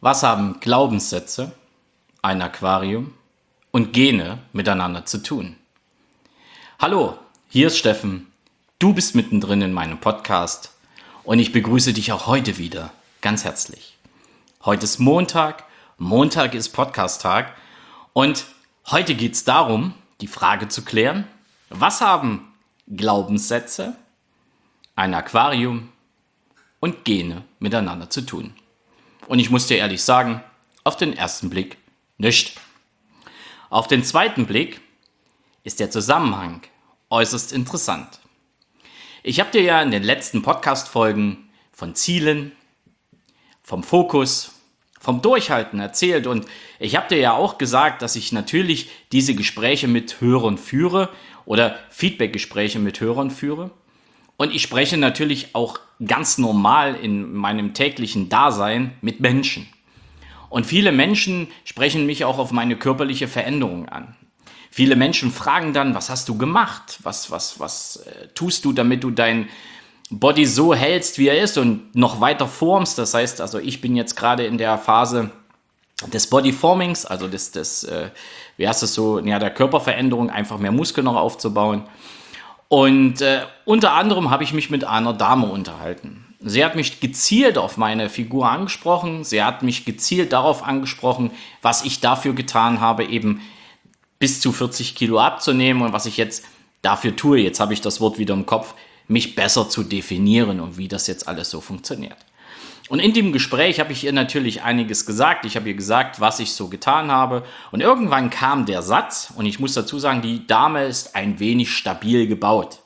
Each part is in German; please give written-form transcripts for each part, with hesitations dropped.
Was haben Glaubenssätze, ein Aquarium und Gene miteinander zu tun? Hallo, hier ist Steffen. Du bist mittendrin in meinem Podcast und ich begrüße dich auch heute wieder ganz herzlich. Heute ist Montag, Montag ist Podcast-Tag und heute geht es darum, die Frage zu klären, was haben Glaubenssätze, ein Aquarium und Gene miteinander zu tun? Und ich muss dir ehrlich sagen, auf den ersten Blick nicht. Auf den zweiten Blick ist der Zusammenhang äußerst interessant. Ich habe dir ja in den letzten Podcast-Folgen von Zielen, vom Fokus, vom Durchhalten erzählt und ich habe dir ja auch gesagt, dass ich natürlich diese Gespräche mit Hörern führe oder Feedback-Gespräche mit Hörern führe. Und ich spreche natürlich auch ganz normal in meinem täglichen Dasein mit Menschen. Und viele Menschen sprechen mich auch auf meine körperliche Veränderung an. Viele Menschen fragen dann, was hast du gemacht? Was tust du, damit du dein Body so hältst, wie er ist und noch weiter formst? Das heißt, also ich bin jetzt gerade in der Phase des Bodyformings, also der Körperveränderung, einfach mehr Muskeln noch aufzubauen. Und unter anderem habe ich mich mit einer Dame unterhalten. Sie hat mich gezielt auf meine Figur angesprochen. Sie hat mich gezielt darauf angesprochen, was ich dafür getan habe, eben bis zu 40 Kilo abzunehmen und was ich jetzt dafür tue. Jetzt habe ich das Wort wieder im Kopf, mich besser zu definieren und wie das jetzt alles so funktioniert. Und in dem Gespräch habe ich ihr natürlich einiges gesagt. Ich habe ihr gesagt, was ich so getan habe. Und irgendwann kam der Satz, und ich muss dazu sagen, die Dame ist ein wenig stabil gebaut.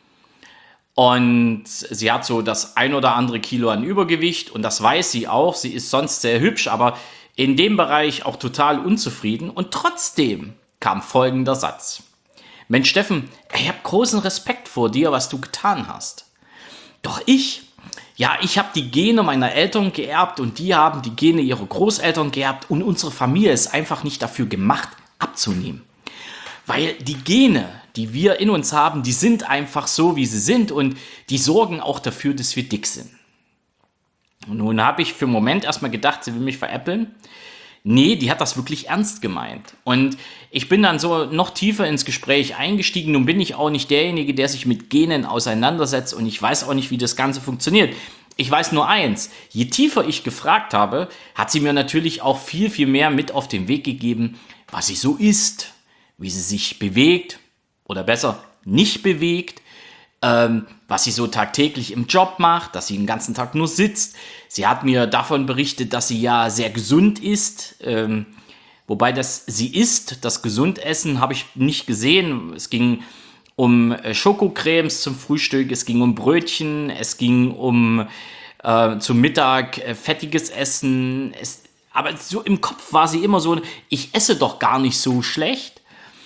Und sie hat so das ein oder andere Kilo an Übergewicht und das weiß sie auch. Sie ist sonst sehr hübsch, aber in dem Bereich auch total unzufrieden. Und trotzdem kam folgender Satz. Mensch, Steffen, ich habe großen Respekt vor dir, was du getan hast. Doch ich habe die Gene meiner Eltern geerbt und die haben die Gene ihrer Großeltern geerbt und unsere Familie ist einfach nicht dafür gemacht, abzunehmen. Weil die Gene, die wir in uns haben, die sind einfach so, wie sie sind und die sorgen auch dafür, dass wir dick sind. Und nun habe ich für einen Moment erstmal gedacht, sie will mich veräppeln. Nee, die hat das wirklich ernst gemeint. Und ich bin dann so noch tiefer ins Gespräch eingestiegen. Nun bin ich auch nicht derjenige, der sich mit Genen auseinandersetzt und ich weiß auch nicht, wie das Ganze funktioniert. Ich weiß nur eins, je tiefer ich gefragt habe, hat sie mir natürlich auch viel, viel mehr mit auf den Weg gegeben, was sie so isst, wie sie sich bewegt oder besser nicht bewegt, was sie so tagtäglich im Job macht, dass sie den ganzen Tag nur sitzt. Sie hat mir davon berichtet, dass sie ja sehr gesund ist, wobei das Gesundessen habe ich nicht gesehen. Es ging um Schokocremes zum Frühstück, es ging um Brötchen, es ging um zum Mittag fettiges Essen. Aber so im Kopf war sie immer so, ich esse doch gar nicht so schlecht.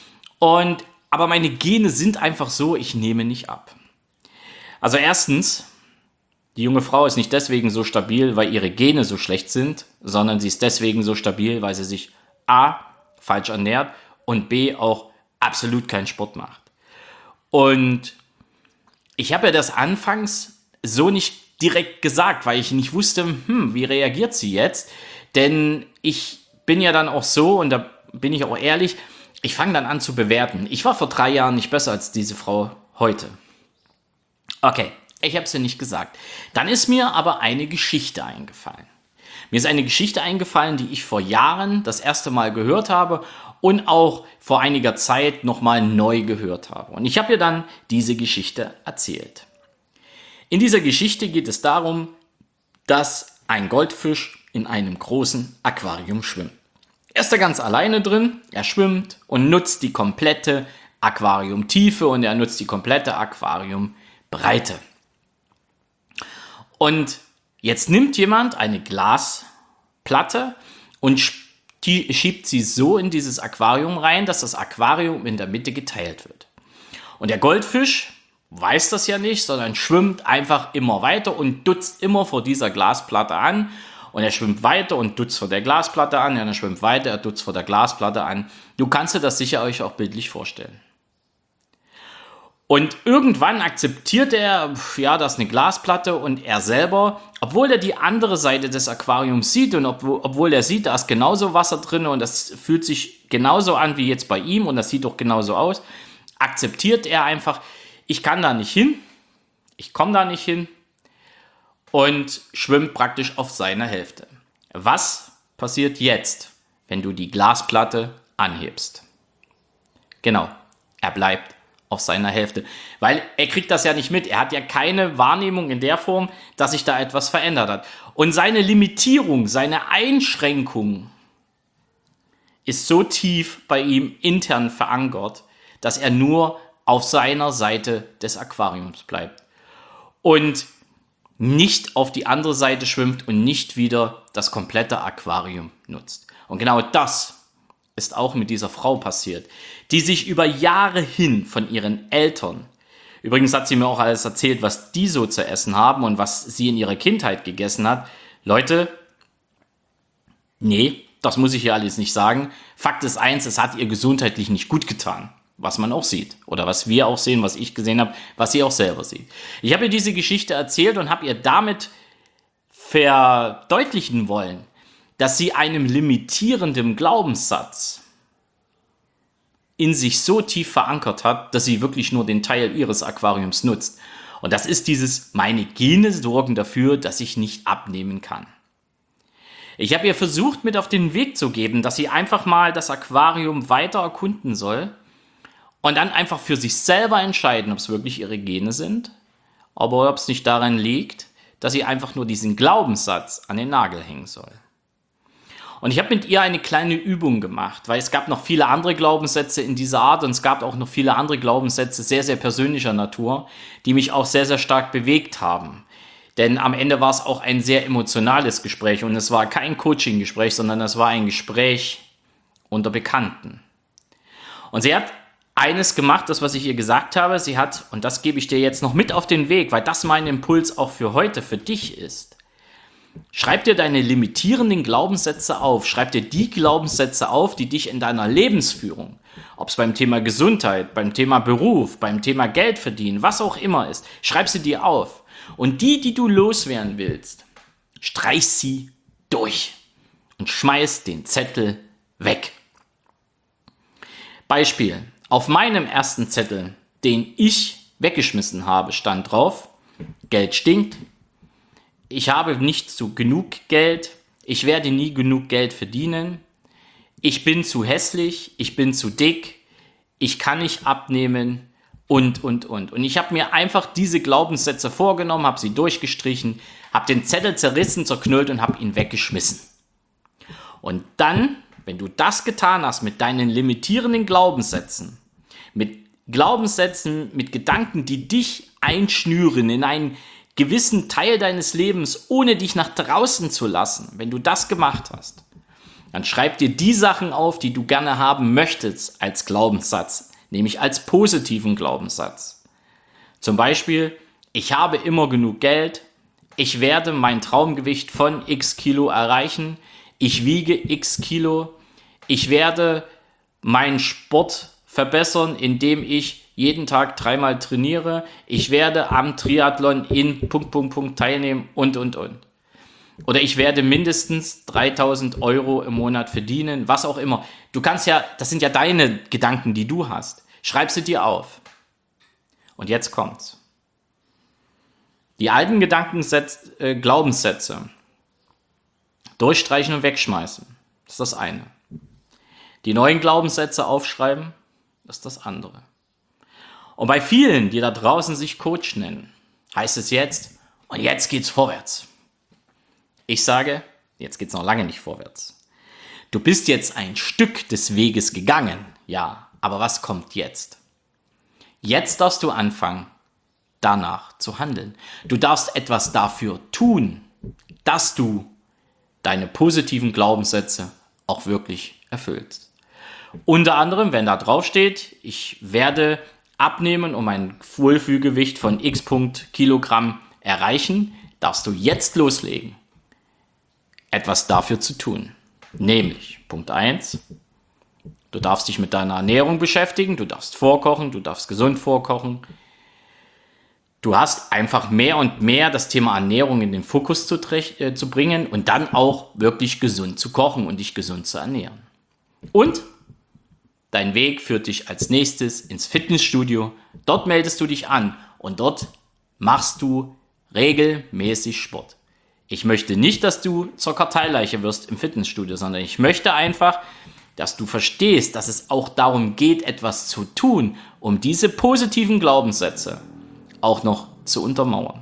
Aber meine Gene sind einfach so, ich nehme nicht ab. Also erstens, die junge Frau ist nicht deswegen so stabil, weil ihre Gene so schlecht sind, sondern sie ist deswegen so stabil, weil sie sich A, falsch ernährt und B, auch absolut keinen Sport macht. Und ich habe ja das anfangs so nicht direkt gesagt, weil ich nicht wusste, wie reagiert sie jetzt? Denn ich bin ja dann auch so, und da bin ich auch ehrlich, ich fange dann an zu bewerten. Ich war vor 3 Jahren nicht besser als diese Frau heute. Okay, ich habe es ja nicht gesagt. Dann ist mir aber eine Geschichte eingefallen. Mir ist eine Geschichte eingefallen, die ich vor Jahren das erste Mal gehört habe und auch vor einiger Zeit nochmal neu gehört habe. Und ich habe ihr dann diese Geschichte erzählt. In dieser Geschichte geht es darum, dass ein Goldfisch in einem großen Aquarium schwimmt. Er ist da ganz alleine drin, er schwimmt und nutzt die komplette Aquariumtiefe und er nutzt die komplette Aquariumbreite. Und jetzt nimmt jemand eine Glasplatte und schiebt sie so in dieses Aquarium rein, dass das Aquarium in der Mitte geteilt wird. Und der Goldfisch weiß das ja nicht, sondern schwimmt einfach immer weiter und dutzt immer vor dieser Glasplatte an. Und er schwimmt weiter und dutzt vor der Glasplatte an. Und er schwimmt weiter, er dutzt vor der Glasplatte an. Du kannst dir das sicher euch auch bildlich vorstellen. Und irgendwann akzeptiert er, ja, das ist eine Glasplatte und er selber, obwohl er die andere Seite des Aquariums sieht und obwohl er sieht, da ist genauso Wasser drin und das fühlt sich genauso an wie jetzt bei ihm und das sieht doch genauso aus, akzeptiert er einfach, ich kann da nicht hin, ich komme da nicht hin und schwimmt praktisch auf seiner Hälfte. Was passiert jetzt, wenn du die Glasplatte anhebst? Genau, er bleibt auf seiner Hälfte, weil er kriegt das ja nicht mit. Er hat ja keine Wahrnehmung in der Form, dass sich da etwas verändert hat. Und seine Limitierung, seine Einschränkung ist so tief bei ihm intern verankert, dass er nur auf seiner Seite des Aquariums bleibt und nicht auf die andere Seite schwimmt und nicht wieder das komplette Aquarium nutzt. Und genau das ist auch mit dieser Frau passiert, die sich über Jahre hin von ihren Eltern, übrigens hat sie mir auch alles erzählt, was die so zu essen haben und was sie in ihrer Kindheit gegessen hat. Leute, nee, das muss ich hier alles nicht sagen. Fakt ist eins, es hat ihr gesundheitlich nicht gut getan, was man auch sieht oder was wir auch sehen, was ich gesehen habe, was sie auch selber sieht. Ich habe ihr diese Geschichte erzählt und habe ihr damit verdeutlichen wollen, dass sie einem limitierenden Glaubenssatz in sich so tief verankert hat, dass sie wirklich nur den Teil ihres Aquariums nutzt. Und das ist dieses, meine Gene sorgen dafür, dass ich nicht abnehmen kann. Ich habe ihr versucht, mit auf den Weg zu geben, dass sie einfach mal das Aquarium weiter erkunden soll und dann einfach für sich selber entscheiden, ob es wirklich ihre Gene sind, aber ob es nicht daran liegt, dass sie einfach nur diesen Glaubenssatz an den Nagel hängen soll. Und ich habe mit ihr eine kleine Übung gemacht, weil es gab noch viele andere Glaubenssätze in dieser Art und es gab auch noch viele andere Glaubenssätze sehr, sehr persönlicher Natur, die mich auch sehr, sehr stark bewegt haben. Denn am Ende war es auch ein sehr emotionales Gespräch und es war kein Coaching-Gespräch, sondern es war ein Gespräch unter Bekannten. Und sie hat eines gemacht, das, was ich ihr gesagt habe, sie hat, und das gebe ich dir jetzt noch mit auf den Weg, weil das mein Impuls auch für heute, für dich ist. Schreib dir deine limitierenden Glaubenssätze auf. Schreib dir die Glaubenssätze auf, die dich in deiner Lebensführung, ob es beim Thema Gesundheit, beim Thema Beruf, beim Thema Geld verdienen, was auch immer ist, schreib sie dir auf. Und die du loswerden willst, streich sie durch und schmeiß den Zettel weg. Beispiel. Auf meinem ersten Zettel, den ich weggeschmissen habe, stand drauf, Geld stinkt. Ich habe nicht so genug Geld, ich werde nie genug Geld verdienen, ich bin zu hässlich, ich bin zu dick, ich kann nicht abnehmen und. Und ich habe mir einfach diese Glaubenssätze vorgenommen, habe sie durchgestrichen, habe den Zettel zerrissen, zerknüllt und habe ihn weggeschmissen. Und dann, wenn du das getan hast mit deinen limitierenden Glaubenssätzen, mit Gedanken, die dich einschnüren in einen gewissen Teil deines Lebens, ohne dich nach draußen zu lassen, wenn du das gemacht hast, dann schreib dir die Sachen auf, die du gerne haben möchtest als Glaubenssatz, nämlich als positiven Glaubenssatz. Zum Beispiel, ich habe immer genug Geld, ich werde mein Traumgewicht von x Kilo erreichen, ich wiege x Kilo, ich werde meinen Sport verbessern, indem ich jeden Tag 3-mal trainiere, ich werde am Triathlon in ... teilnehmen und. Oder ich werde mindestens 3.000 € im Monat verdienen, was auch immer. Du kannst ja, das sind ja deine Gedanken, die du hast. Schreib sie dir auf. Und jetzt kommt's. Die alten Glaubenssätze durchstreichen und wegschmeißen. Das ist das eine. Die neuen Glaubenssätze aufschreiben, das ist das andere. Und bei vielen, die da draußen sich Coach nennen, heißt es jetzt, und jetzt geht's vorwärts. Ich sage, jetzt geht's noch lange nicht vorwärts. Du bist jetzt ein Stück des Weges gegangen, ja, aber was kommt jetzt? Jetzt darfst du anfangen, danach zu handeln. Du darfst etwas dafür tun, dass du deine positiven Glaubenssätze auch wirklich erfüllst. Unter anderem, wenn da drauf steht, ich werde abnehmen und mein Wohlfühlgewicht von x Kilogramm erreichen, darfst du jetzt loslegen, etwas dafür zu tun. Nämlich, Punkt 1, du darfst dich mit deiner Ernährung beschäftigen, du darfst vorkochen, du darfst gesund vorkochen, Du hast einfach mehr und mehr das Thema Ernährung in den Fokus zu bringen und dann auch wirklich gesund zu kochen und dich gesund zu ernähren. Und dein Weg führt dich als nächstes ins Fitnessstudio. Dort meldest du dich an und dort machst du regelmäßig Sport. Ich möchte nicht, dass du zur Karteileiche wirst im Fitnessstudio, sondern ich möchte einfach, dass du verstehst, dass es auch darum geht, etwas zu tun, um diese positiven Glaubenssätze auch noch zu untermauern.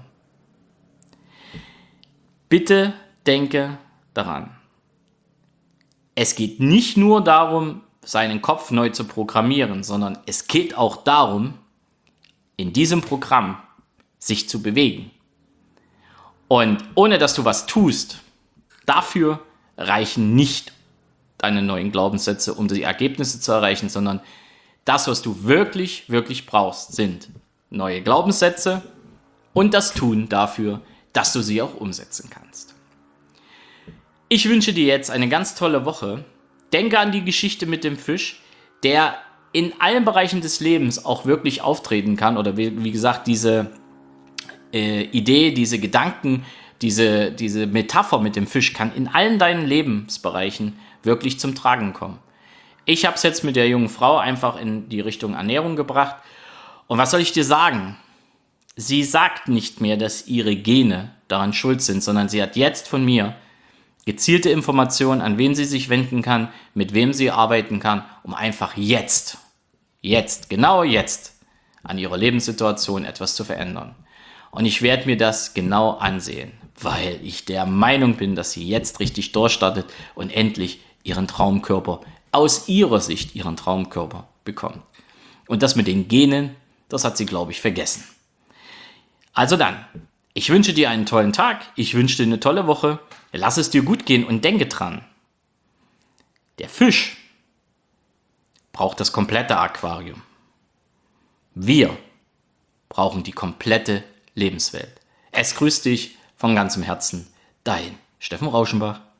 Bitte denke daran. Es geht nicht nur darum, seinen Kopf neu zu programmieren, sondern es geht auch darum, in diesem Programm sich zu bewegen. Und ohne dass du was tust, dafür reichen nicht deine neuen Glaubenssätze, um die Ergebnisse zu erreichen, sondern das, was du wirklich, wirklich brauchst, sind neue Glaubenssätze und das Tun dafür, dass du sie auch umsetzen kannst. Ich wünsche dir jetzt eine ganz tolle Woche. Denke an die Geschichte mit dem Fisch, der in allen Bereichen des Lebens auch wirklich auftreten kann oder wie gesagt, diese Idee, diese Gedanken, diese Metapher mit dem Fisch kann in allen deinen Lebensbereichen wirklich zum Tragen kommen. Ich habe es jetzt mit der jungen Frau einfach in die Richtung Ernährung gebracht. Und was soll ich dir sagen? Sie sagt nicht mehr, dass ihre Gene daran schuld sind, sondern sie hat jetzt von mir gezielte Informationen, an wen sie sich wenden kann, mit wem sie arbeiten kann, um einfach jetzt, genau jetzt, an ihrer Lebenssituation etwas zu verändern. Und ich werde mir das genau ansehen, weil ich der Meinung bin, dass sie jetzt richtig durchstartet und endlich ihren Traumkörper, aus ihrer Sicht ihren Traumkörper bekommt. Und das mit den Genen, das hat sie, glaube ich, vergessen. Also dann, ich wünsche dir einen tollen Tag, ich wünsche dir eine tolle Woche, lass es dir gut gehen und denke dran, der Fisch braucht das komplette Aquarium. Wir brauchen die komplette Lebenswelt. Es grüßt dich von ganzem Herzen, dein Steffen Rauschenbach.